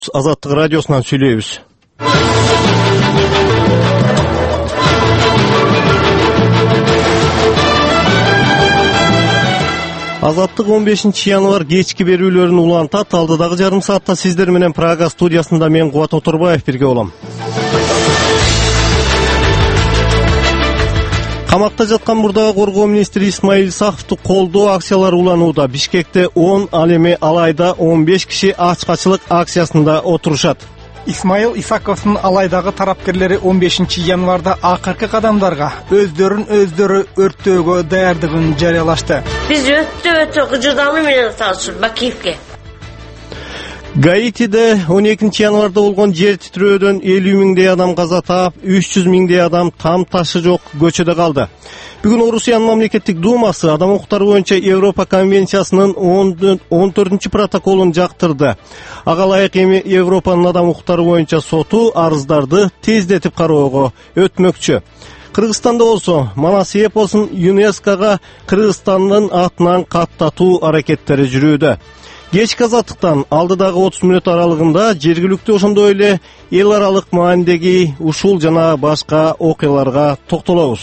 Азаттык радиосунан сүйлөйбүз. Азаттык 15 январ кечки берүүлөрүн улантат. Алдыдагы жарым саатта сиздер менен Прага студиясында мен Кубат Отурбаев бирге болом. Камакта жаткан мурдагы коргоо министри Исмаил Исаковду колдоо акциялары уланууда. Бишкекте 10, ал эми Алайда 15 киши ачкачылык акциясында отурушат. Исмаил Исаковдун Алайдагы тарапкерлери 15 январда акыркы кадамдарга өздөрү өрттөөгө даярдыгын жарыялашты. Биз өтө кыжырдануу менен атабыз Бакиевке. Гаитиде 12 январда болгон жер титирөөдөн 50 миңдей адам каза таап, 300 миңдей адам там ташы жок көчөдө калды. Бүгүн Орусиянын мамлекеттик думасы адам укуктары боюнча Европа конвенциясынын 14-протоколун жактырды. Ага ылайык эми Европанын адам укуктары боюнча соту арыздарды тездетип кароого өтмөкчү. Кыргызстанда болсо Манас эпосун ЮНЕСКОга Кыргызстандын атынан каттатуу аракеттери жүрүүдө. Кечки азаттыктан алдыдагы 30 мүнөт аралыгында жергиликтүү ошондой эле эл аралык маанидеги ушул жана башка окуяларга токтолобуз.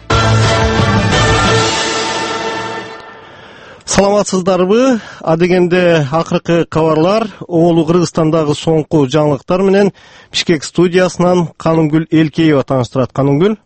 Саламатсыздарбы? Адегенде акыркы кабарлар Оолу Кыргызстандагы соңку жаңылыктар менен Бишкек студиясынан Канымгүл Элкеева тааныштырат. Канымгүл.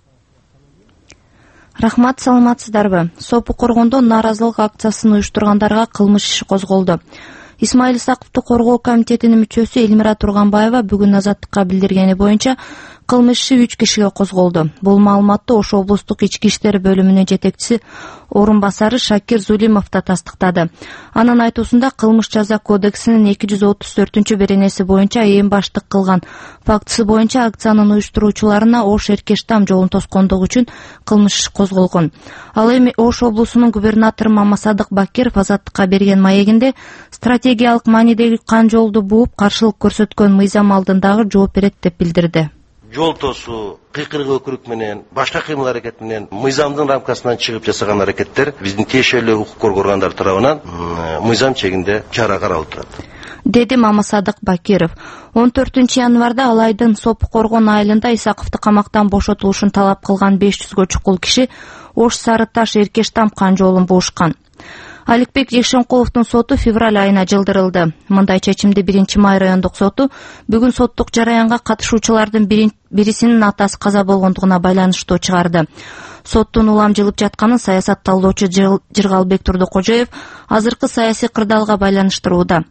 Рахмат, саламатсыздарбы? Сопу Коргондо нааразылык акциясын уюштургандарга кылмыш иши козголду. Исмаил Исаковду коргоо комитетинин мүчөсү Элмира Турганбаева бүгүн Азаттыкка билдиргени боюнча кылмыш иши 3 кишиге козголду. Бул маалыматты Ош облустук ички иштер бөлүмүнүн жетекчиси орун басары Шакир Зулимов да тастыктады. Анын айтуусунда кылмыш жаза кодексинин 234 беренеси боюнча эң баштык кылган фактысы боюнча акциянын уюштуруучуларына Ош Эркештам жолун тоскондугу үчүн кылмыш иши козголгон. Ал эми Ош облусунун губернатору Мамасадык Бакиров Азаттыкка берген маегинде стратегиялык маанидеги кан жолду бууп каршылык көрсөткөн мыйзам алдындагы жооп берет деп билдирди. Жол тосуу, кыйкыргы өкүрүк менен, башка кыймыл аракет менен мыйзамдын рамкасынан чыгып жасаган аракеттер биздин тиешелүү укук коргоо органдар тарабынан мыйзам чегинде чара каралып турат, деди Мамасадык Бакиров. 14 январда Алайдын Сопу Коргон айылында Исаковду камактан бошотулушун талап кылган 500гө чукул киши Ош Сарыташ Эркештам кан жолун буушкан. Аликбек Жекшенкуловдун соту февраль айына жылдырылды. Мындай чечимди 1-май райондук соту бүгүн соттук жараянга катышуучулардын бирисинин атасы каза болгондугуна байланыштуу чыгарды. Соттун улам жылып жатканын саясат талдоочу Жыргалбек Турдукожоев азыркы саясий кырдаалга байланыштырууда.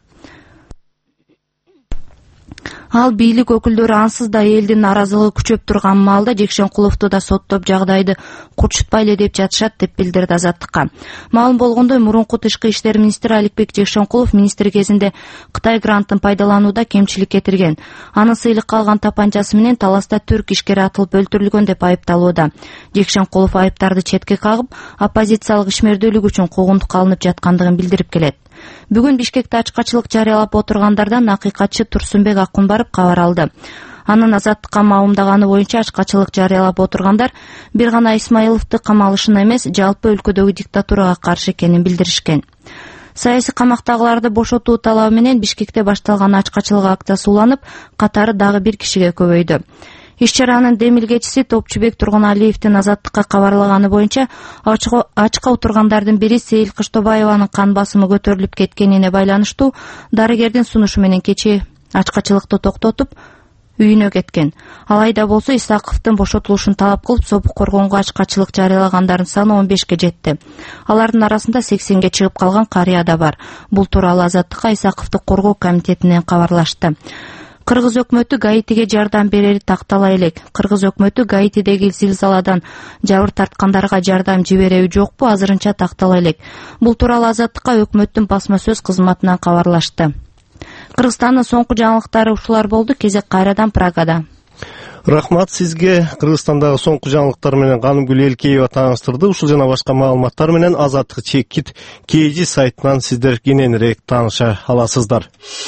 Ал бийлик өкүлдөрү ансыз да элдин нааразылыгы күчөп турган маалда Жекшенкуловду да соттоп жагдайды курчутпай эле деп жатышат деп билдирди Азаттыкка. Маалым болгондой, мурунку тышкы иштер министри Аликбек Жекшенкулов министр кезинде Кытай грантын пайдаланууда кемчилик кетирген. Анын сыйлыкка алган тапанчасы менен таласта түрк ишкери атылып өлтүрүлгөн деп айыпталууда. Жекшенкулов айыптарды четке кагып, оппозициялык ишмердүүлүк үчүн куугунтукка алынып жаткандыгын билдирип келет. Бүгүн Бишкекте ачкачылык жарыялап отургандардан акыйкатчы Турсунбек Акунбаров кабар алды. Анын Азаттыкка маалымдаганы боюнча ачкачылык жарыялап отургандар бир гана Исмаиловду камалышын эмес, жалпы өлкөдөгү диктатурага каршы экенин билдиришкен. Саясий камактагыларды бошотуу талабы менен Бишкекте башталган ачкачылык акциясы уланып, катары дагы бир кишиге көбөйдү. Иш-чаранын демилгечиси Топчубек Тургуналиевдин Азаттыкка кабарлаганы боюнча ачка отургандардын бири Сейил Кыштобаеванын кан басымы көтөрүлүп кеткенине байланыштуу дарыгердин сунушу менен кечээ ачкачылыкты токтотуп үйүнө кеткен. Алайда болсо Исаковдун бошотулушун талап кылып Сопу Коргонго ачкачылык жарыялагандардын саны 15ке жетти. Алардын арасында 80ге чыгып калган карыя да бар. Бул тууралуу Азаттыкка Исаковду коргоо комитетинен кабарлашты. Кыргыз өкмөтү Гаитиге жардам берери тактала элек. Кыргыз өкмөтү Гаитидеги зилзаладан жабыр тарткандарга жардам жибереби жокпу, азырынча тактала элек. Бул тууралуу Азаттыкка өкмөттүн басма сөз кызматынан кабарлашты. Кыргызстандын соңку жаңылыктары ушулар болду. Кезек кайрадан Прагада. Рахмат сизге. Кыргызстандагы соңку жаңылыктар менен Канымгүл Элкеева тааныштырды. Ушул жана башка маалыматтар менен Азаттык чекит KG сайтынан сиздер кененирээк тааныша аласыздар.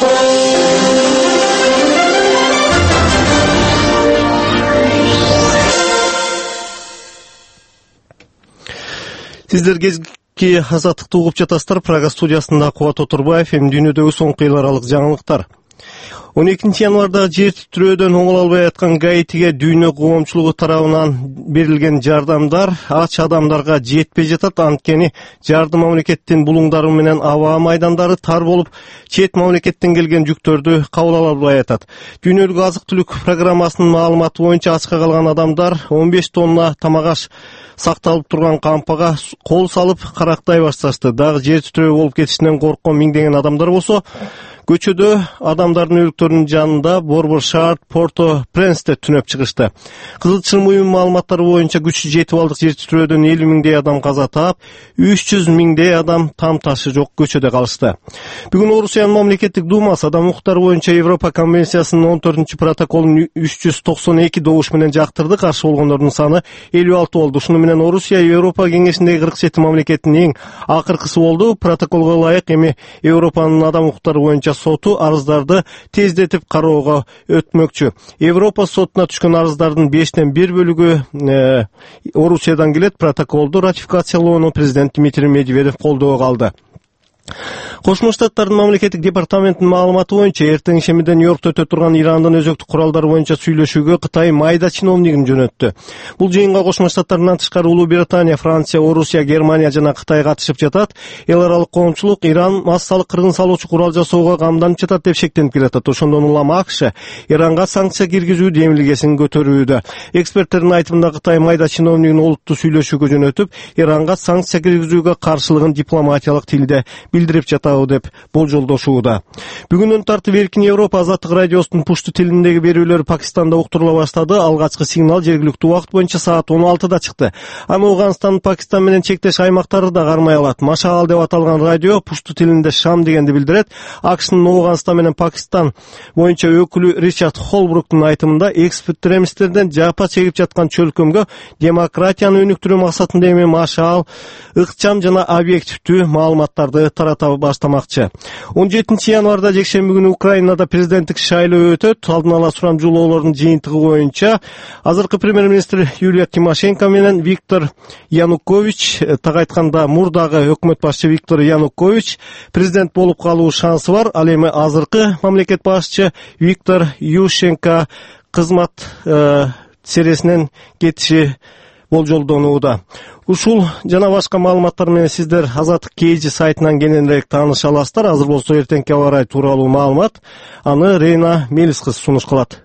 Сиздер Азаттыкты угуп жатасыздар. Прага студиясында Кубат Отурбаев, эми дүйнөдөгү соңку эл аралык жаңылыктар. 12 январда жер титирөөдөн оңол албай аткан Гаитиге дүйнө коомчулугу тарабынан берилген жардамдар ач адамдарга жетпей жатат. Анткени жардым мамлекеттин булуңдары менен аба майдандары тар болуп, чет мамлекеттен келген жүктөрдү кабыл ала албай атат. Дүйнөлүк азык-түлүк программасынын маалыматы боюнча ачка калган адамдар 15 тонна тамак-аш сакталып турган кампага кол салып карактай башташты. Дагы жер титирөө болуп кетишинен корккон миңдеген адамдар болсо, көчөдө адамдардын өлүктөрүнүн жанында Борбор шаар Порто-Пренсте түнөп чыгышты. Кызыл Чырым уюмунун маалыматтары боюнча күчү 7 балдык жер титирөөдөн 50 миңдей адам каза таап, 300 миңдей адам там ташы жок көчөдө калышты. Бүгүн Орусиянын мамлекеттик думасы адам укуктары боюнча Европа конвенциясынын 14-протоколун 392 добуш менен жактырды. Каршы болгондордун саны 56 болду. Ушуну менен Орусия Европа кеңешиндеги 47 мамлекеттин эң акыркысы болду. Протоколго ылайык эми Европанын адам укуктары боюнча соту арыздарды тездетип кароого өтмөкчү. Европа сотуна түшкөн арыздардын 5тен 1 бөлүгү Орусиядан келет. Протоколду ратификациялоону президент Дмитрий Медведев колдоого алды. Кошмо Штаттардын мамлекеттик департаментинин маалыматы боюнча эртең ишемиден Нью-Йоркто өтө турган Ирандын өзөктүк куралдары боюнча сүйлөшүүгө Кытай майда чиновнигин жөнөттү. Бул жыйынга Кошмо Штаттардан тышкары Улуу Британия, Франция, Орусия, Германия жана Кытай катышып жатат. Эл аралык коомчулук Иран массалык кыргын салуучу курал жасоого камданып жатат деп шектенип келатат. Ошондон улам АКШ Иранга санкция киргизүү демилгесин көтөрүүдө. Эксперттердин айтымында Кытай майда чиновнигин олуттуу сүйлөшүүгө жөнөтүп, Иранга санкция киргизүүгө каршылыгын дипломатиялык тилде билдирип жатабы деп болжолдошууда. Бүгүндөн тартып Эркин Европа Азаттык радиосунун пушту тилиндеги берүүлөрү Пакистанда уктурула баштады. Алгачкы сигнал жергиликтүү убакыт боюнча саат 16да чыкты. Аны Афганстандын Пакистан менен чектеш аймактары да кармай алат. Машагал деп аталган радио пушту тилинде Шам дегенди билдирет. АКШнын Афганстан менен Пакистан боюнча өкүлү Ричард Холбруктун айтымында экстремисттерден жапа чегип жаткан чөлкөмгө демократияны өнүктүрүү максатында эми Машагал ыкчам жана объективдүү маалыматтарды тарата баштамакчы. 17 январда жекшемби күнү Украинада президенттик шайлоо өтөт. Алдын ала сурамжылоолордун жыйынтыгы боюнча азыркы премьер-министр Юлия Тимошенко менен Виктор Янукович, так айтканда мурдагы өкмөт башчы Виктор Янукович президент болуп калуу шансы бар. Ал эми азыркы мамлекет башчы Виктор Ющенко кызмат сересинен кетиши болжолдонууда. Ушул жана башка маалыматтар менен сиздер Азаттык KG сайтынан кененирээк тааныша аласыздар. Азыр болсо эртеңки аба ырайы тууралуу маалымат аны Рейна Мелис кыз сунуш кылат.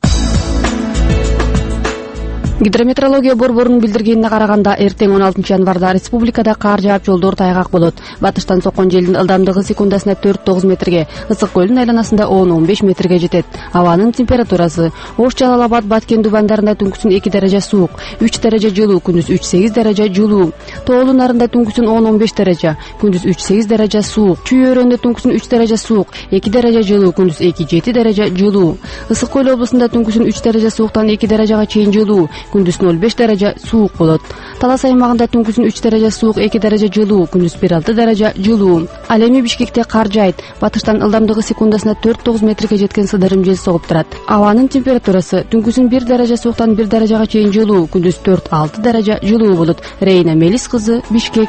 Гидрометеорология борборунун билдиргенине караганда эртең 16 январда республикада кар жаап жолдор тайгак болот. Батыштан соккон желдин ылдамдыгы секундасына 4-9 метрге, Ысык көлдүн айланасында 10-15 метрге жетет. Абанын температурасы: Ош Жалал-Абад, Баткен дубандарында түнкүсүн 2 даража суук, 3 даража жылуу, күндүз 3-8 даража жылуу. Тоолу нарында түнкүсүн 10-15 даража, күндүз 3-8 даража суук. Чүй өрөөндө түнкүсүн 3 даража суук, 2 даража жылуу, күндүз 2-7 даража жылуу. Ысык көл облусунда түнкүсүн 3 даража сууктан 2 даражага чейин жылуу, күндүз 0-5 даража суук болот. Талас аймагында түнкүсүн 3 даража суук, 2 даража жылуу, күндүз 1-6 даража жылуу. Ал эми Бишкекте кар жайт. Батыштан ылдамдыгы секундасына 4-9 метрге жеткен сыдырым жел согуп турат. Абанын температурасы: түнкүсүн 1 даража сууктан 1 даражага чейин жылуу, күндүз 4-6 даража жылуу болот. Рейна Мелис кызы, Бишкек.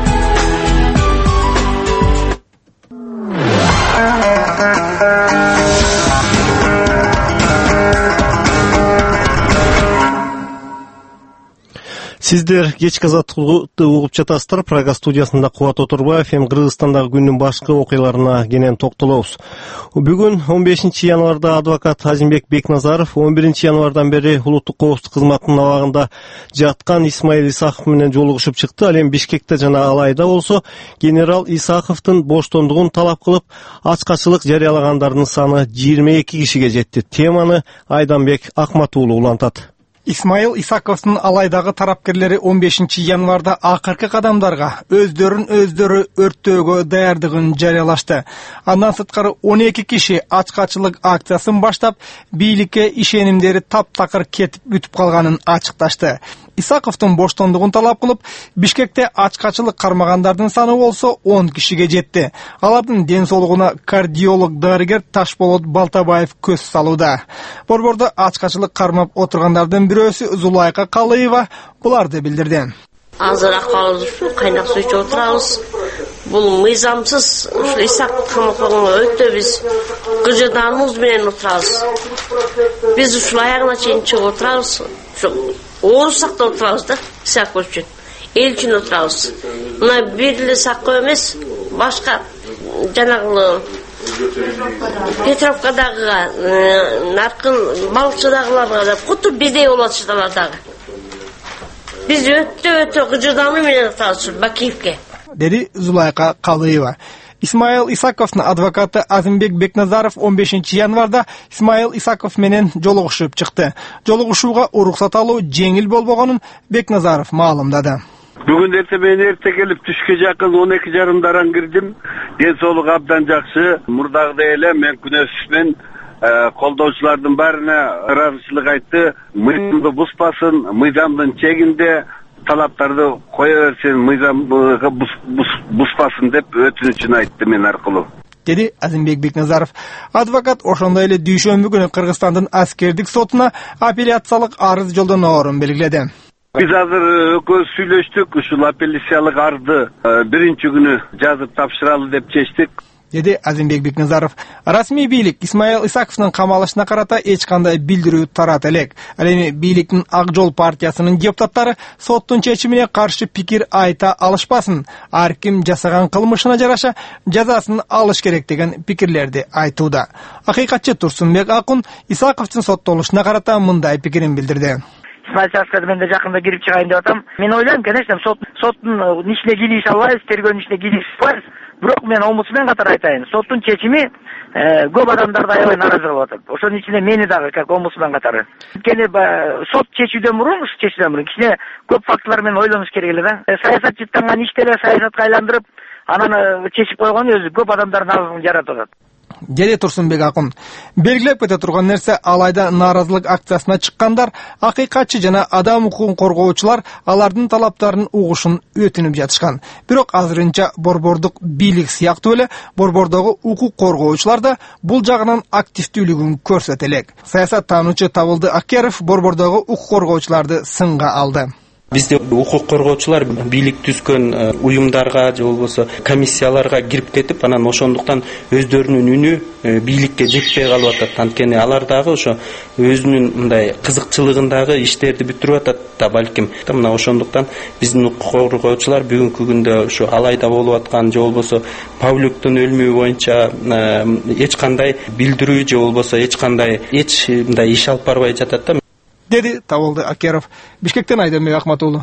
Сиздер кечки азаттыкты угуп жатасыздар. Прага студиясында Кубат Отурбаев Кыргызстандагы күндүн башкы окуяларына кенен токтолобуз. Бүгүн 15 январда адвокат Азимбек Бекназаров 11 январдан бери улуттук коопсуздук кызматынын абагында жаткан Исмаил Исахов менен жолугушуп чыкты. Ал эми Бишкекте жана Алайда болсо генерал Исаховдун боштондугун талап кылып, ачкачылык жарыялагандардын саны 22 кишиге жетти. Теманы Айданбек Акмат уулу улантат. Исмаил Исаковдун Алайдагы тарапкерлери 15 январда акыркы кадамдарга өздөрүн өрттөөгө даярдыгын жарыялашты. Андан сырткары 12 киши ачкачылык акциясын баштап, бийликке ишенимдери таптакыр кетип бүтүп калганын ачыкташты. Исаковдун боштондугун талап кылып, Бишкекте ачкачылык кармагандардын саны болсо 10 кишиге жетти. Алардын ден соолугуна кардиолог-дарыгер Ташболот Балтабаев көз салууда. Борбордо ачкачылык кармап отургандардын бирөөсү Зулайка Калыева буларды билдирди. Азыр акыбалыбыз кайнак суу ичип отурабыз. Бул мыйзамсыз ушул Исак камакка өтө биз кыжыдааныбыз менен отурабыз. Биз ушул аягына чейин чыгып отурабыз. Оорусак да отурабыз да, Исак үчүн. Эл үчүн отурабыз. Мына бир эле Сакко эмес, башка жанагы Петровкадагы, наркыл балыкчыдагыларга да куту биздей болот шыталар дагы. Биз өтө кыжыдаануу менен отурабыз Бакиевке. Dedi Zulayka Kalıyeva. İsmail Isakov'un advokatı Azimбек Бекназаров 15 январда İsmail Isakov менен жолугушуп чыкты. Жолугушууга уруксат алуу жеңил болбогонун Бекназаров маалымдады. Бүгүн мен эрте келип түшкө жакын 12:30 кирдим. Ден соолук абдан жакшы. Мурдагыдай эле мен күнөөсүзмөн колдоочулардын баарына ыраазычылык айтты. Мыйзамды буспасын, мыйзамдын чегинде талаптарды кое берсин, мыйзамга буспасын деп өтүнүчүн айтты мен аркылуу. Dedi Azimбек Бекназаров. Advokat ошондой эле дүйшөмбү күнү Кыргызстандын аскердик сотуна апелляциялык арыз жолдоноорун белгиледи. Биз азыр экөөбүз сүйлөштүк, ушул апелляциялык арды биринчи күнү жазып тапшыралы деп чечтик. Dedi Azimбек Бекназаров. Расмий бийлик Исмаил Исаковдун камалышына карата эч кандай билдирүү тарат элек. Ал эми бийликтин Ак Жол партиясынын депутаттары соттун чечимине каршы пикир айта алышпасын. Ар ким жасаган кылмышына жараша жазасын алыш керек деген пикирлерди айтууда. Акыйкатчы Турсунбек Акун Исаковдун соттолушуна карата мындай пикирин билдирди. İsmail Isakov мен жакында кирип чыгайын деп атам. Мен ойлойм, конечно, соттун ишине киришип албайбыз, тергөөнүн ишине киришип албайбыз. Бирок мен омусмен катар айтайын. Соттун чечими көп адамдарды аябай нааразы кылып атат. Ошонун ичинде мени дагы как омусмен катары. Анткени сот чечүүдөн мурун, кичине көп фактылар менен ойлонуш керек эле да. Саясат жыттанган ишти эле саясатка айландырып, анан чечип койгон өзү көп адамдардын наразылыгын жаратып атат. Dedi Турсунбек Акун. Белгилеп кете турган нерсе, алайда нааразылык акциясына чыккандар, акыйкатчы жана адам укугун коргоочулар алардын талаптарын угушун өтүнүп жатышкан. Бирок азырынча борбордук бийлик сыяктуу эле борбордогу укук коргоочулар да бул жагынан активдүүлүгүн көрсөтө элек. Саясаттануучу Табылды Акеров борбордогу укук коргоочуларды сынга алды. Бизде укук коргоочулар бийлик түзгөн уюмдарга же болбосо комиссияларга кирип кетип, анан ошондуктан өздөрүнүн үнү бийликке жетпей калып атат. Анткени алар дагы ошо өзүнүн мындай кызыкчылыгындагы иштерди бүтүрүп атат да балким. Мына ошондуктан биздин укук коргоочулар бүгүнкү күндө ошо алайда болуп аткан же болбосо Павлюктун өлүмү боюнча эч кандай билдирүү же болбосо эч мындай иш алып барбай жатат да. Dedi Табылды Акеров. Бишкектен Айдарбек Акматуулу.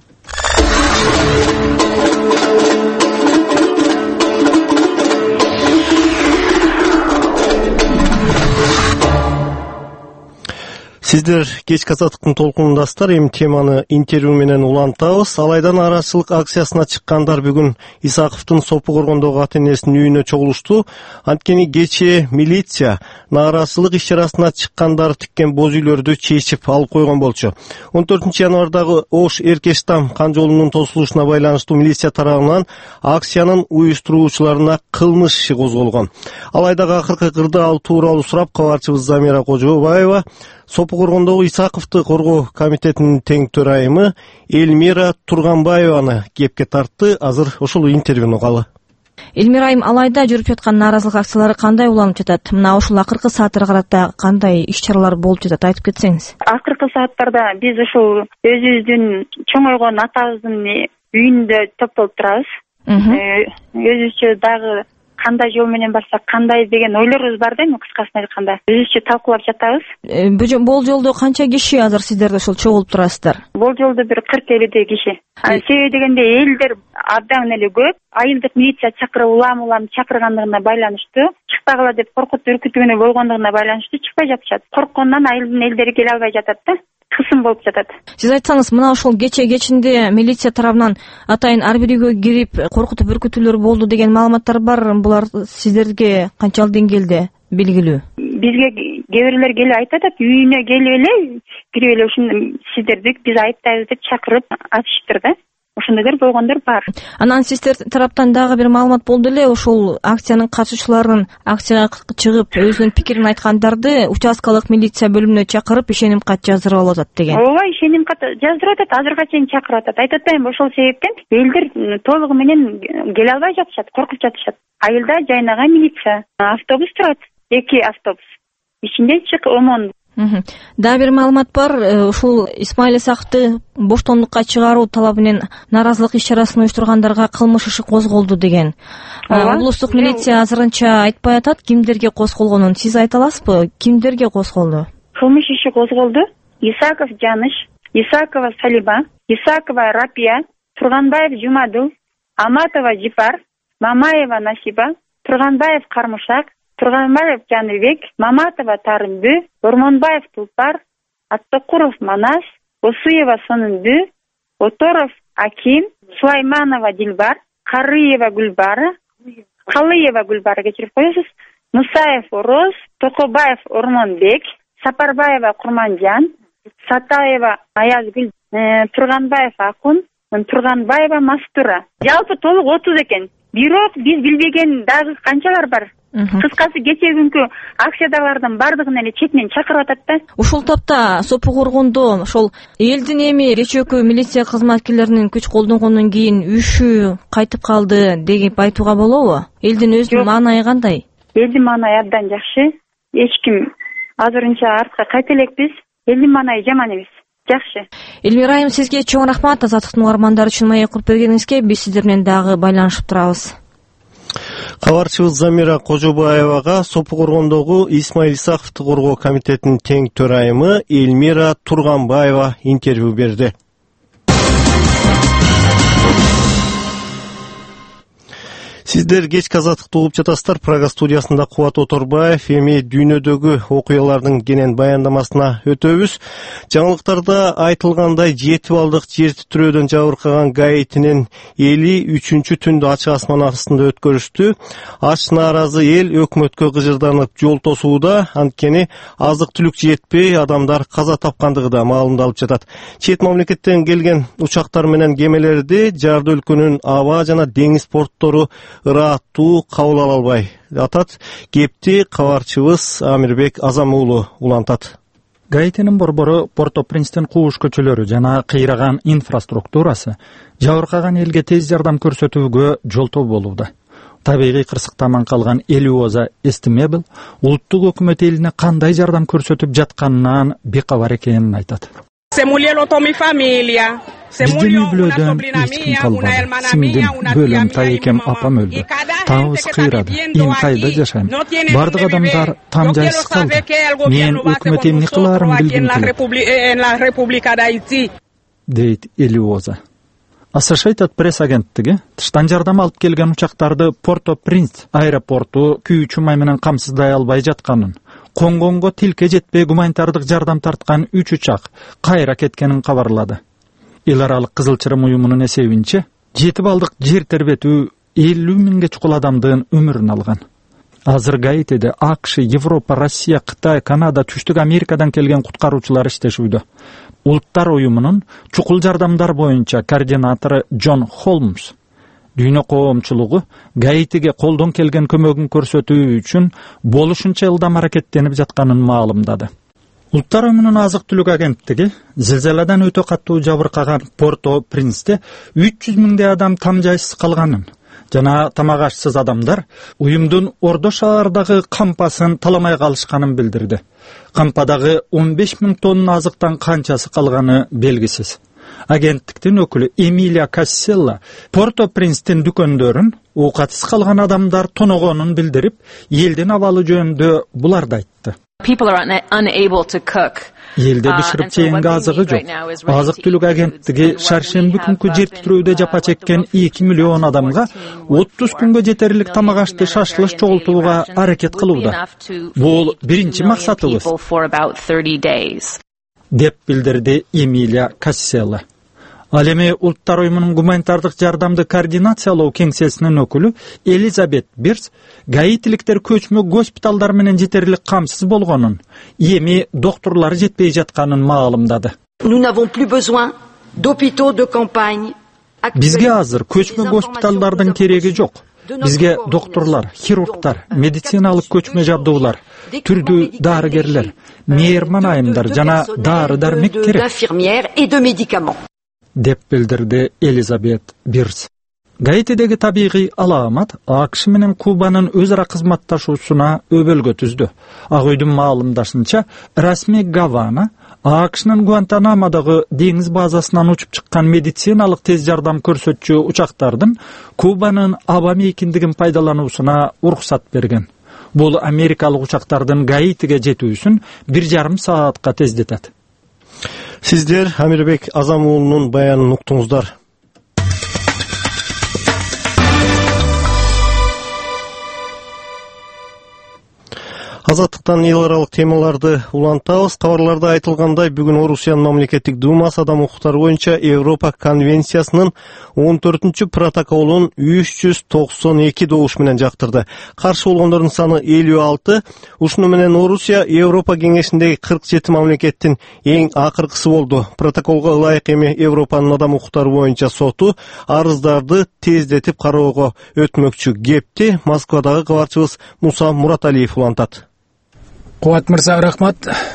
Сиздер кечки азаттыктын толкунундасыздар. Эми теманы интервью менен улантабыз. Алайда нааразычылык акциясына чыккандар бүгүн Исаковдун Сопу Коргондогу ата-энесинин үйүнө чогулушту. Анткени кечээ милиция нааразычылык иш-чарасына чыккандар тиккен боз үйлөрдү чечип алып койгон болчу. 14 январдагы Ош Эркештам кан жолунун тосулушуна байланыштуу милиция тарабынан акциянын уюштуруучуларына кылмыш иши козголгон. Алайда акыркы кырды ал тууралуу сурап кабарчыбыз Замира Кожобаева Сопу Коргондогу Исаковду коргоо комитетинин тең төрайымы Эльмира Турганбаеваны кепке тартты. Азыр ошол интервьюну угалы. Эльмира айым, алайда жүрүп жаткан нааразылык акциялары кандай уланып жатат? Мына ушул акыркы сааттарга карата кандай иш-чаралар болуп жатат, айтып кетсеңиз. Акыркы сааттарда биз ушул өзүбүздүн чоңойгон атабыздын үйүндө топтолуп турабыз. Өзүбүзчө дагы кандай жол менен барсак кандай деген ойлорубуз бар да, кыскасын айтканда. Өзүбүзчө талкуулап жатабыз. Бул жолдо канча киши азыр сиздерде ошол чогулуп турасыздар? Бул жолдо бир 40-50 киши. Себеби дегенде элдер абдан эле көп. Айылдык милиция чакырып улам чакыргандыгына байланыштуу, чыкпагыла деп коркутуп үркүтүүнү болгондугуна байланыштуу чыкпай жатышат. Корккондон айылдын элдери келе албай жатат да. Кысым болуп жатат. Сиз айтсаңыз, мына ошол кечинде милиция тарабынан атайын ар бир үйгө кирип коркутуп үркүтүүлөр болду деген маалыматтар бар. Булар сиздерге канчалык деңгээлде белгилүү? Бизге кээ бирлер келип айтат, үйүнө келип эле кирип эле ушун сиздерди биз айыптайбыз деп чакырып атышыптыр да. ошондойлор болгондор бар. Анан сиздер тараптан дагы бир маалымат болду эле, ошол акциянын катышуучуларын акцияга чыгып өзүнүн пикирин айткандарды участкалык милиция бөлүмүнө чакырып ишеним кат жаздырып алып атат деген. Ооба, ишеним кат жаздырып атат, азырга чейин чакырып атат. Айтып атпаймынбы, ошол себептен элдер толугу менен келе албай жатышат, коркуп жатышат. Айылда жайнаган милиция, автобус турат, 2 автобус. Ичинде чык омон. Дагы бир маалымат бар, ушул Исмаил Исаковду боштондукка чыгаруу талабы менен нааразылык иш-чарасын уюштургандарга кылмыш иши козголду деген. Облустук милиция азырынча айтпай атат кимдерге козголгонун. Сиз айта аласызбы, кимдерге козголду? Кылмыш иши козголду. Исаков Жаныш, Исакова Салиба, Исакова Рапия, Турганбаев Жумадыл, Аматова Жипар, Мамаева Насиба, Турганбаев Кармушак, Турганбаев Жаныбек, Маматова Тарымбү, Ормонбаев Тулпар, Аттокуров Манас, Осуева Сонунбү, Оторов Аким, Сулайманова Дилбар, Карыева Гүлбара, Калыева Гүлбара, кечирип коесуз, Мусаев Ороз, Токобаев Ормонбек, Сапарбаева Курманжан, Сатаева Аязгүл, Турганбаев Акун, Турганбаева Мастура. Жалпы толук 30 экен. Бирок биз билбеген дагы канчалар бар. Кыскасы кечээ күнкү акциядагылардын бардыгын эле четинен чакырып атат да. Ушул топто Сопу Коргондо ошол элдин эми речөкү милиция кызматкерлеринин күч колдонгондон кийин үшү кайтып калды деп айтууга болобу? Элдин өзүнүн маанайы кандай? Элдин маанайы абдан жакшы. Эч ким азырынча артка кайта элекпиз. Элдин маанайы жаман эмес. Жакшы. Элмира айым, сизге чоң рахмат Азаттыктын угармандары үчүн маек куруп бергениңизге. Биз сиздер менен дагы байланышып турабыз. Кабарчыбыз Замира Кожобаевага Сопу Коргондогу Исмаил Исаковду коргоо комитетинин тең төрайымы Элмира Турганбаева интервью берди. Сиздер кечки Азаттыкты угуп жатасыздар. Прага студиясында Кубат Оторбаев эми дүйнөдөгү окуялардын кенен баяндамасына өтөбүз. Жаңылыктарда айтылгандай 7 балдык жер титирөөдөн жабыркаган Гаитинин эли 3-чү түндү ачык асман астында өткөрүштү. Аш нааразы эл өкмөткө кыжырданып жол тосууда, анткени азык түлүк жетпей адамдар каза тапкандыгы да маалымдалып жатат. Чет мамлекеттен келген учактар менен кемелерди жарды өлкөнүн аба жана деңиз порттору ыраттуу кабыл ала албай атат. Кепти кабарчыбыз Амирбек Азам уулу улантат. Гаитинин борбору Порто-Принстин кууш көчөлөрү жана кыйраган инфраструктурасы жабыркаган элге тез жардам көрсөтүүгө жолтоо болууда. Табигый кырсыктан калган Элиоза Эстимебл улуттук өкмөт элине кандай жардам көрсөтүп жатканынан бейкабар экенин айтат. Биздин үй-бүлөдөн эч ким калбады. Сиңдим, бөлөм, тайекем, апам өлдү. Табыбыз кыйрады. Инкайда жашайм. Бардык адамдар там жайсыз калды. Мен өкмөт эмне кылаарын билгим келет, дейт Элиоза. Associated Press агенттиги тыштан жардам алып келген учактарды Порто-Принс аэропорту күйүүчү май менен камсыздай албай жатканын, коңгонго тилке жетпей гуманитардык жардам тарткан 3 учак кайра кеткенин кабарлады. Эл аралык Кызыл Чырым уюмунун эсебинче 7 балдык жер тербетүү 50 миңге чукул адамдын өмүрүн алган. Азыр Гаитиде АКШ, Европа, Россия, Кытай, Канада, Түштүк Америкадан келген куткаруучулар иштешүүдө. Улуттар уюмунун чукул жардамдар боюнча координатору Джон Холмс дүйнө коомчулугу Гаитиге колдон келген көмөгүн көрсөтүү үчүн болушунча ылдам аракеттенип жатканын маалымдады. Улуттар уюмунун азык түлүк агенттиги зилзаладан өтө каттуу жабыркаган Порто-Принсте 300 миңдей адам там жайсыз калганын жана тамак ашсыз адамдар уюмдун Ордо шаардагы кампасын таламай калышканын билдирди. Кампадагы 15 миң тонна азыктан канчасы калганы белгисиз. Агенттиктин өкүлү Эмилия Касселла Порто-Принстин дүкөндөрүн оокатсыз калган адамдар тоногонун билдирип, элдин абалы жөнүндө буларды айтты. Элде биширип жегенге азыгы жок. Азык түлүк агенттиги шаршемби күнкү жер титирөөдө жапа чеккен 2 миллион адамга 30 күнгө жетерлик тамак ашты шашлыш чогултууга аракет кылууда. Бул биринчи максатыбыз, деп билдирди Эмилия Касселла. Ал эми Улуттар уюмунун гуманитардык жардамды координациялоо кеңсесинин өкүлү Элизабет Бирс гаитиликтер көчмө госпиталдар менен жетерлик камсыз болгонун, эми доктурлар жетпей жатканын маалымдады. Nous n'avons plus besoin d'hôpitaux de campagne Бизге азыр көчмө госпиталдардын кереги жок. Бизге докторлар, хирургтар, медициналык көчмө жабдуулар, түрдүү дарыгерлер, мейирман айымдар жана дары-дармек керек, деп билдирди Элизабет Бирс. Гаитидеги табигый аламат АКШ менен Кубанын өз ара кызматташуусуна өбөлгө түздү. Ак үйдүн маалымдашынча, Расми Гавана АКШнын Гуантанамодогу деңиз базасынан учуп чыккан медициналык тез жардам көрсөтчү учактардын Кубанын аба мейкиндигин пайдалануусуна уруксат берген. Бул америкалык учактардын Гаитиге жетүүсүн 1,5 саатка тездетет. Сиздер Амирбек Азам уулунун баянын уктуңуздар. Азаттыктан эл аралык темаларды улантабыз. Кабарларда айтылгандай, бүгүн Орусиянын мамлекеттик думасы адам укуктары боюнча Европа конвенциясынын 14-чү протоколун 392 добуш менен жактырды. Каршы болгондордун саны 56. Ушуну менен Орусия Европа кеңешиндеги 47 мамлекеттин эң акыркысы болду. Протоколго ылайык эми Европанын адам укуктары боюнча соту арыздарды тездетип кароого өтмөкчү. Кепти Москвадагы кабарчыбыз Муса Мураталиев улантат. Кубат мырза, рахмат.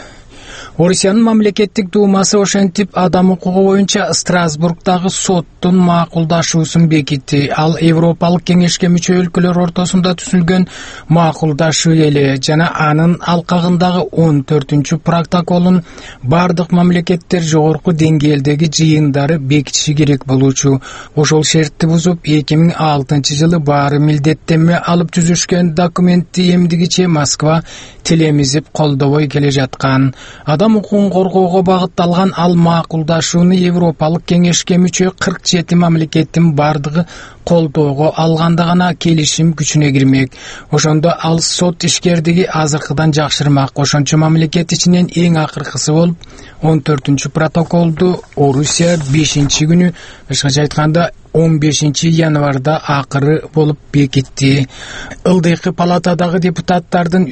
Орусиянын мамлекеттик думасы ошентип адам укугу боюнча Страсбургдагы соттун макулдашуусун бекитти. Ал Европалык кеңешке мүчө өлкөлөр ортосунда түзүлгөн макулдашуу эле жана анын алкагындагы 14-чү протоколун бардык мамлекеттер жогорку деңгээлдеги жыйындары бекитиши керек болуучу. Ошол шертти бузуп 2006-жылы баары милдеттенме алып түзүшкөн документти эмдигиче Москва телемизип колдобой келе жаткан. Адам укугун коргоого багытталган ал макулдашууну Европалык кеңешке мүчө 47 мамлекеттин бардыгы колдоого алганда гана келишим күчүнө кирмек. Ошондо ал сот ишкердиги азыркыдан жакшырмак. Ошончо мамлекет ичинен эң акыркысы болуп 14-чү протоколду Орусия 5-күнү, башкача айтканда 15 январда акыры болуп бекитти. Ылдыйкы палатадагы депутаттардын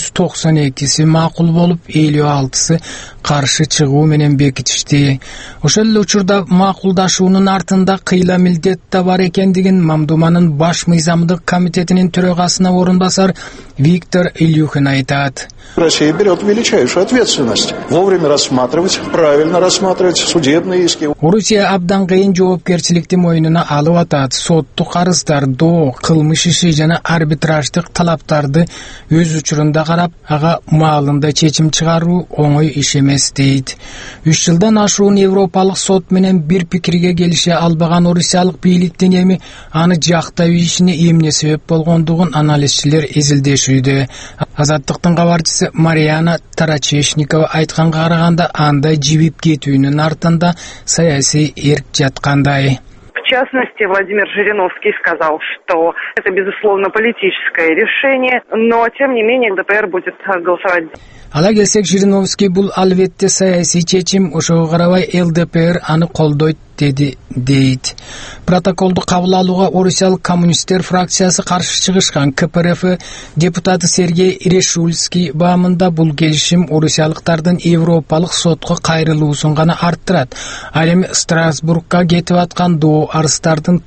392-си макул болуп, 56-сы каршы чыгуу менен бекитишти. Ошол эле учурда макулдашуунун артында кыйла милдет да бар экендигин Мамдуманын баш мыйзамдык комитетинин төрагасына орунбасар Виктор Илюхин айтат. Россия берет величайшую ответственность вовремя рассматривать, правильно рассматривать судебные иски. Орусия абдан кыйын жоопкерчиликти мойнуна алып атат. Соттук арыздар, доо, кылмыш иши жана арбитраждык талаптарды өз учурунда карап, ага маалында чечим чыгаруу оңой иш эмес дейт. 3 жылдан ашуун Европалык сот менен бир пикирге келише албаган орусиялык бийликтин эми аны жактап ийишине эмне себеп болгондугун анализчилер изилдешүүдө. Азаттыктын кабарчысы Мариана Тарачешникова айтканга караганда, андай жибип кетүүнүн артында саясий эрк жаткандай. В частности, Владимир Жириновский сказал, что это, безусловно, политическое решение, но, тем не менее, ЛДПР будет голосовать. Ала келсек, Жириновский бул албетте саясий чечим, ошого карабай ЛДПР аны колдойт деди дейт. Протоколду кабыл алууга Орусиялык коммунисттер фракциясы каршы чыгышкан. КПРФ депутаты Сергей Решульский баамында бул келишим орусиялыктардын Европалык сотко кайрылуусун гана арттырат. Ал эми Страсбургга кетип аткан доо арыздардын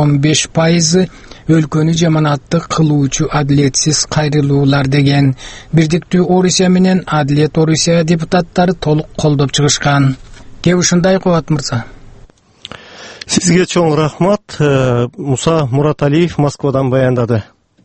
95% өлкөнү жаманаттык кылуучу адилетсиз кайрылуулар деген. Бирдиктүү Орусия менен Адилет Орусия депутаттары толук колдоп чыгышкан. Кеп ушундай Кубат мырза. Сизге чоң рахмат. Муса Мураталиев Москвадан баяндады.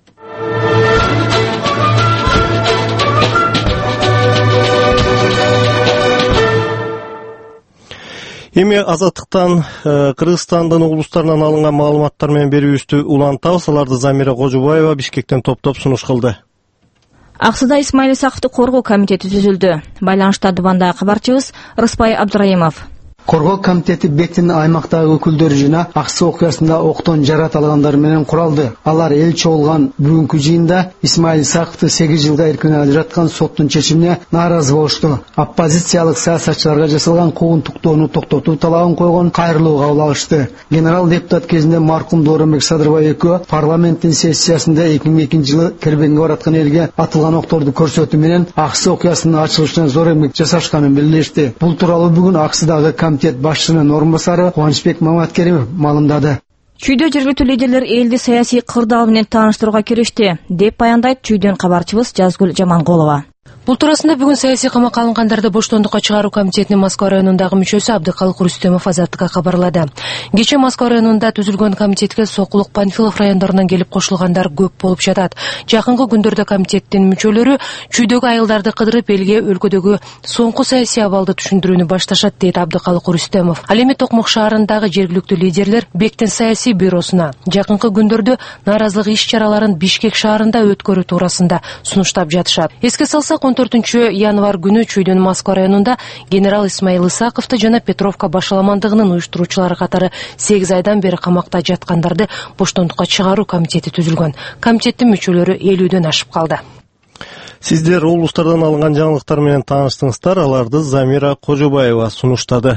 Эми азаттыктан Кыргызстандын облустарынан алынган маалыматтар менен берүүбүздү улантабыз. Аларды Замира Кожубаева Бишкектен топтоп сунуш кылды. Аксыда Исмаил Исаковду коргоо комитети түзүлдү. Байланышта Дубанда кабарчыбыз Рыспай Абдыраимов. Коргоо комитети бектин аймактагы өкүлдөрү жана Аксы окуясында октон жарат алгандар менен куралды. Алар элчи болгон бүгүнкү жыйында Исмаил Исаковду 8 жылга эркин ажыраткан соттун чечимине нааразы болушту. Оппозициялык саясатчыларга жасалган куугунтуктоону токтотуу талабын койгон кайрылуу кабыл алышты. Генерал депутат кезинде маркум Дооронбек Садырбай экөө парламенттин сессиясында 2002 жылы кербенге бараткан элге атылган окторду көрсөтүү менен Аксы окуясынын ачылышына зор эмгек жасашканын билдиришти. Бул тууралуу бүгүн Аксыдагы комитет башчысынын орун басары Кубанычбек Маматкеримов маалымдады. Чүйдө жергиликтүү лидерлер элди саясий кырдаал менен тааныштырууга киришти, деп баяндайт Чүйдөн кабарчыбыз Жазгүл Жаманголова. Бул туурасында бүгүн саясий камакка алынгандарды боштондукка чыгаруу комитетинин Москва районундагы мүчөсү Абдыкалык Рүстөмов Азаттыкка кабарлады. Кечээ Москва районунда түзүлгөн комитетке Сокулук, Панфилов райондорунан келип кошулгандар көп болуп жатат. Жакынкы күндөрдө комитеттин мүчөлөрү чүйдөгү айылдарды кыдырып элге өлкөдөгү соңку саясий абалды түшүндүрүүнү башташат, дейт Абдыкалык Рүстөмов. Ал эми Токмок шаарындагы жергиликтүү лидерлер Бектин саясий бюросуна жакынкы күндөрдө нааразылык иш-чараларын Бишкек шаарында өткөрүү туурасында сунуштап жатышат. Эске салсак, 14-январ күнү Чүйдөн Москва районунда генерал Исмаил Исаковду жана Петровка башаламандыгынын уюштуруучулары катары 8 айдан бери камакта жаткандарды боштондукка чыгаруу комитети түзүлгөн. Комитеттин мүчөлөрү 50дөн ашып калды. Сиздер облустардан алынган жаңылыктар менен тааныштыңыздар. Аларды Замира Кожобаева сунуштады.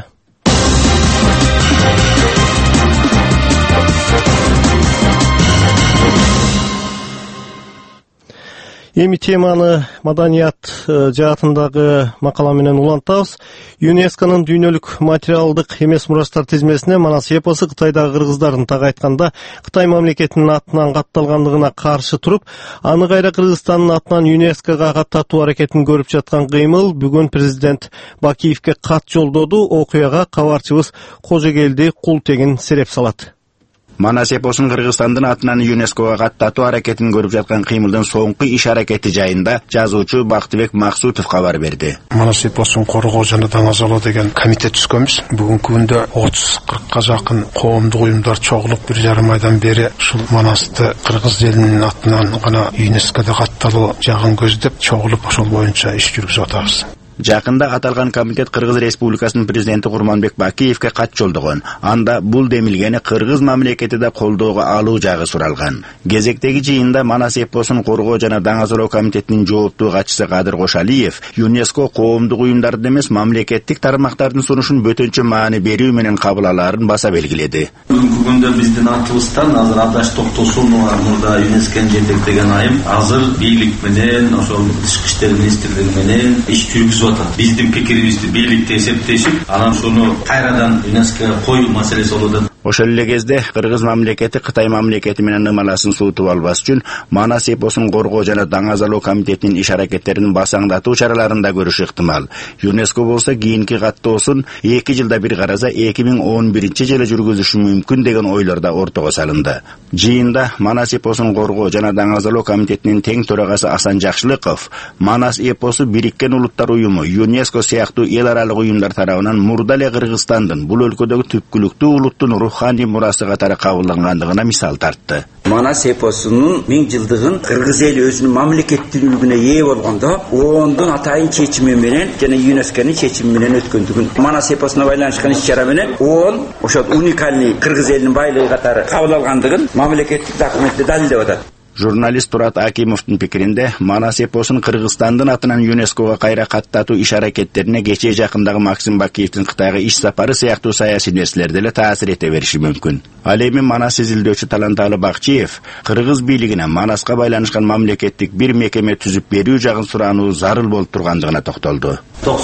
Эми теманы маданият жаатындагы макала менен улантабыз. ЮНЕСКОнун дүйнөлүк материалдык эмес мурастар тизмесине Манас эпосу Кытайдагы кыргыздардын так айтканда Кытай мамлекетинин атынан катталгандыгына каршы туруп, аны кайра Кыргызстандын атынан ЮНЕСКОга каттатуу аракетин көрүп жаткан кыймыл бүгүн президент Бакиевке кат жолдоду. Окуяга кабарчыбыз Кожогелди Култегин сереп салат. Манас эпосун Кыргызстандын атынан ЮНЕСКОга каттатуу аракетин көрүп жаткан кыймылдын соңку иш аракети жайында жазуучу Бактыбек Максутов кабар берди. Манас эпосун коргоо жана даңазалоо деген комитет түзгөнбүз. Бүгүнкү күндө 30-40га жакын коомдук уюмдар чогулуп 1,5 айдан бери ушул Манасты кыргыз элинин атынан гана ЮНЕСКОда катталуу жагын көздөп чогулуп ошол боюнча иш жүргүзүп атабыз. Жакында аталган комитет Кыргыз Республикасынын президенти Курманбек Бакиевке кат жолдогон. Анда бул демилгени Кыргыз мамлекетиде колдоого алуу жагы суралган. Кезектеги жыйында Манас эпосун коргоо жана даңазалоо комитетинин жооптуу катчысы Кадыр Кошалиев ЮНЕСКО коомдук уюмдарды эмес мамлекеттик тармактардын сунушун бөтөнчө маани берүү менен кабыл алаарын баса белгиледи. Бүгүнкү күндө биздин атыбыздан азыр Абдаш Токтосунова мурда ЮНЕСКОну жетектеген айым азыр бийлик менен ошол тышкы иштер министрлиги менен иш жүргүзүп биздин пикирибизди бийликте эсептешип, анан шуну кайрадан ЮНЕСКОга коюу маселеси болот. Ошол эле кезде Кыргыз мамлекети Кытай мамлекети менен ымаласын суутуп албаш үчүн Манас эпосун коргоо жана даңазалоо комитетинин иш аракеттерин басаңдатуу чараларында көрүш ыктымал. ЮНЕСКО болсо кийинки каттоосун 2 жылда бир караса 2011-жылы жүргүзүшү мүмкүн деген ойлор да ортого салынды. Жыйында Манас эпосун коргоо жана даңазалоо комитетинин тең төрагасы Асан Жакшылыков Манас эпосу Бириккен Улуттар уюму ЮНЕСКО сыяктуу эл аралык уюмдар тарабынан мурда эле Кыргызстандын бул өлкөдөгү түпкүлүктүү улуттун руханий мурасы катары кабылдангандыгына мисал тартты. Манас эпосунун 1000 жылдыгын Кыргыз эли өзүнүн мамлекеттүүлүгүнө ээ болгондо, ондун атайын чечими менен жана ЮНЕСКОнун чечими менен өткөндүгүн Манас эпосуна байланышкан иш-чара менен он ошол уникальный Кыргыз элинин байлыгы катары кабыл алгандыгын мамлекеттик документте далилдеп атат. Журналист Турат Акимовдун пикиринде Манас эпосун Кыргызстандын атынан ЮНЕСКОга кайра каттатуу иш аракеттерине кечээ жакындагы Максим Бакиевдин Кытайга иш сапары сыяктуу саясий нерселер деле таасир эте бериши мүмкүн. Ал эми Манас изилдөөчү Таланталы Бакчиев Кыргыз бийлигине Манаска байланышкан мамлекеттик бир мекеме түзүп берүү жагын сурануу зарыл болуп тургандыгына токтолду.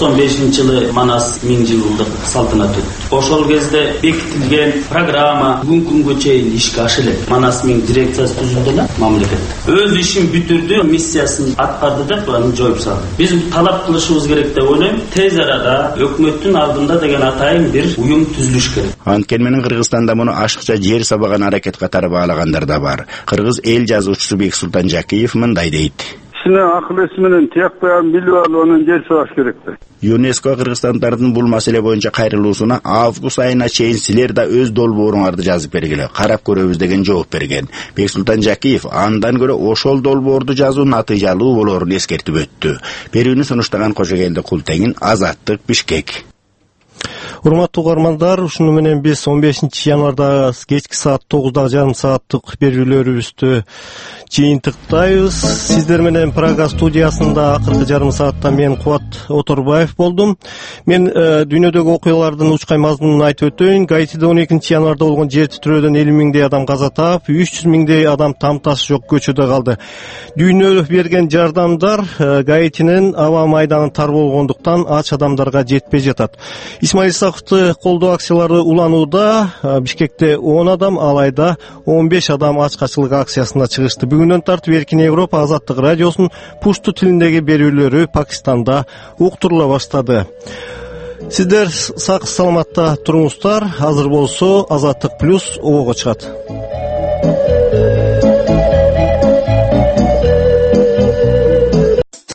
95-жылы Манас 1000 жылдык салтанат өттү. Ошол кезде бекитилген программа бүгүнкү күнгө чейин ишке ашып эле. Манас 1000 дирекциясы түзүлдү эле. Өз ишин бүтүрдү, миссиясын аткарды деп аны жоюп салды. Биз талап кылышыбыз керек деп ойлойм. Тез арада өкмөттүн алдында деген атайын бир уюм түзүлүш керек. Анткени менен Кыргызстанда муну ашыкча жер сабаган аракет катары баалагандар да бар. Кыргыз эл жазуучусу Бексултан Жакиев мындай дейт. Кишини акыл эси менен тиякпай билип алып анан жер сабаш керек да. ЮНЕСКО Кыргызстандардын бул маселе боюнча кайрылуусуна август айына чейин силер да өз долбооруңарды жазып бергиле, карап көрөбүз деген жооп берген. Бексултан Жакиев андан көрө ошол долбоорду жазуу натыйжалуу болоорун эскертип өттү. Берүүнү сунуштаган Кожогелди Култегин, Азаттык, Бишкек. Урматтуу угармандар, ушуну менен биз 15-январда кечки саат 9-дагы жарым сааттык берүүлөрүбүздү жыйынтыктайбыз. Сиздер менен Прага студиясында акыркы жарым саатта мен Кубат Оторбаев болдум. Мен дүйнөдөгү окуялардын учкай мазмунун айтып өтөйүн. Гаитиде 12-январда болгон жер титирөөдөн 50 миңдей адам каза таап, 300 миңдей адам там-таш жок көчөдө калды. Дүйнө берген жардамдар Гаитинин аба майданы тар болгондуктан ач адамдарга жетпей жатат. Исмаил Исаковду колдоо акциялары уланууда. Бишкекте 10 адам, Алайда 15 адам ачкачылык акциясына чыгышты. Бүгүндөн тартып Эркин Европа Азаттык радиосунун пушту тилиндеги берүүлөрү Пакистанда уктурула баштады. Сиздер сак саламатта туруңуздар. Азыр болсо Азаттык плюс обого чыгат.